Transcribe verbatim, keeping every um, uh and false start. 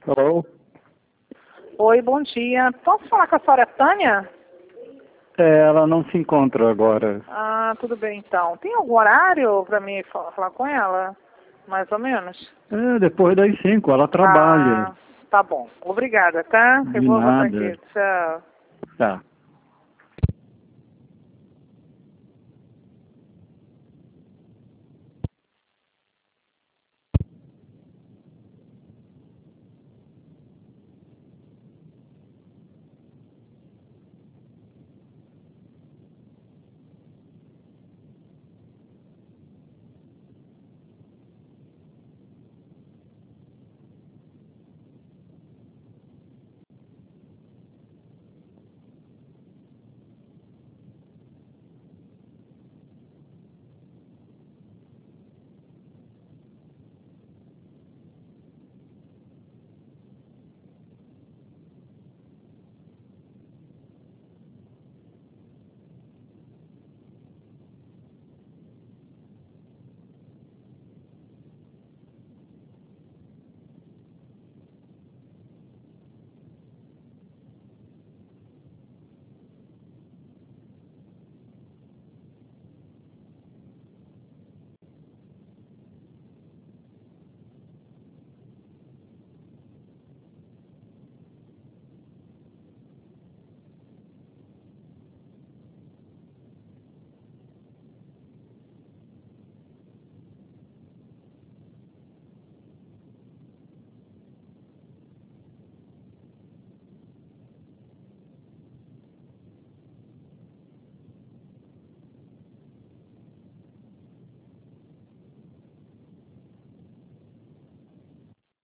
Alô? Oi, bom dia. Posso falar com a senhora Tânia? É, ela não se encontra agora. Ah, tudo bem então. Tem algum horário para mim fa- falar com ela? Mais ou menos? É, depois das cinco, ela trabalha. Ah, tá bom. Obrigada, tá? Eu De vou botar nada. aqui. Tchau. Tá.